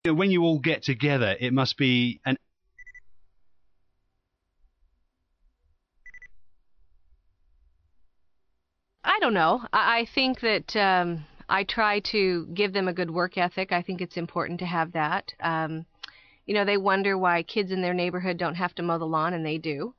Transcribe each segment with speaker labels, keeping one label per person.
Speaker 1: When you all get together, it must be an...
Speaker 2: I don't know. I think that I try to give them a good work ethic. I think it's important to have that. They wonder why kids in their neighborhood don't have to mow the lawn, and they do.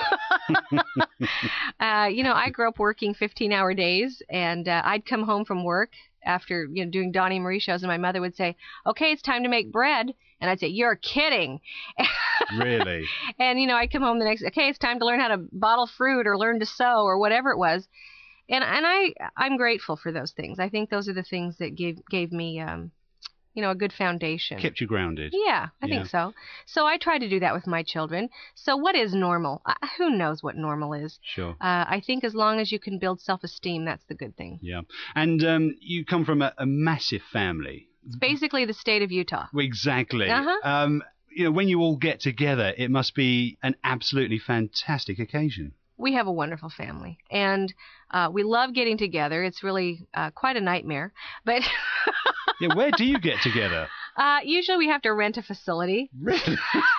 Speaker 2: I grew up working 15-hour days, and I'd come home from work after doing Donnie Marie shows, and my mother would say, "Okay, it's time to make bread," and I'd say, "You're kidding."
Speaker 1: Really?
Speaker 2: And I'd come home the next, "Okay, it's time to learn how to bottle fruit or learn to sew or whatever it was," and I'm grateful for those things. I think those are the things that gave me a good foundation.
Speaker 1: Kept you grounded.
Speaker 2: Yeah, I think so. So I try to do that with my children. So what is normal? Who knows what normal is?
Speaker 1: Sure.
Speaker 2: I think as long as you can build self-esteem, that's the good thing.
Speaker 1: Yeah. And you come from a massive family.
Speaker 2: It's basically the state of Utah.
Speaker 1: Exactly.
Speaker 2: Uh-huh.
Speaker 1: When you all get together, it must be an absolutely fantastic occasion.
Speaker 2: We have a wonderful family, and we love getting together. It's really quite a nightmare, but...
Speaker 1: Yeah, where do you get together?
Speaker 2: Usually we have to rent a facility.
Speaker 1: Really?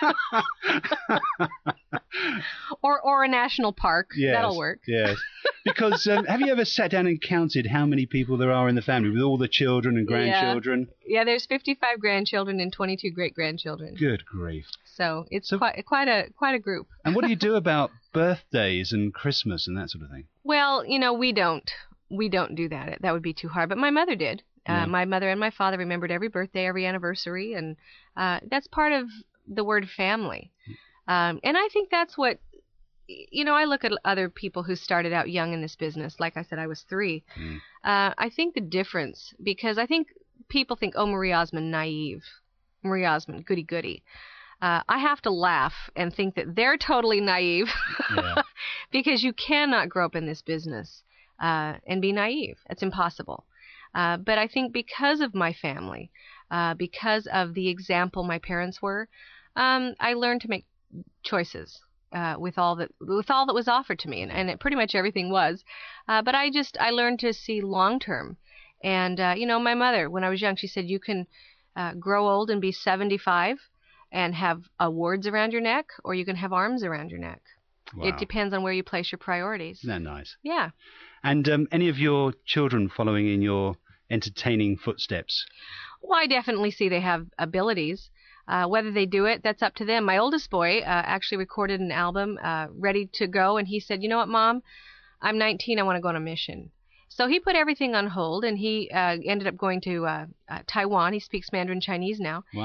Speaker 2: or a national park.
Speaker 1: Yes,
Speaker 2: that'll work.
Speaker 1: Yes. Because have you ever sat down and counted how many people there are in the family with all the children and grandchildren?
Speaker 2: Yeah, there's 55 grandchildren and 22 great-grandchildren.
Speaker 1: Good grief.
Speaker 2: So it's quite a group.
Speaker 1: And what do you do about birthdays and Christmas and that sort of thing?
Speaker 2: Well, we don't do that. That would be too hard. But my mother did. My mother and my father remembered every birthday, every anniversary, and that's part of the word family. And I think that's what, I look at other people who started out young in this business. Like I said, I was 3. I think the difference, because I think people think, oh, Marie Osmond, naive. Marie Osmond, goody-goody. I have to laugh and think that they're totally naive because you cannot grow up in this business and be naive. It's impossible. But I think because of my family, because of the example my parents were, I learned to make choices with all that was offered to me, and pretty much everything was. But I learned to see long term. And my mother, when I was young, she said, "You can grow old and be 75 and have awards around your neck, or you can have arms around your neck." Wow. It depends on where you place your priorities.
Speaker 1: Isn't that nice?
Speaker 2: Yeah.
Speaker 1: And any of your children following in your entertaining footsteps?
Speaker 2: Well, I definitely see they have abilities. Whether they do it, that's up to them. My oldest boy actually recorded an album ready to go, and he said, "You know what, Mom? I'm 19. I want to go on a mission." So he put everything on hold, and he ended up going to Taiwan. He speaks Mandarin Chinese now.
Speaker 1: Wow.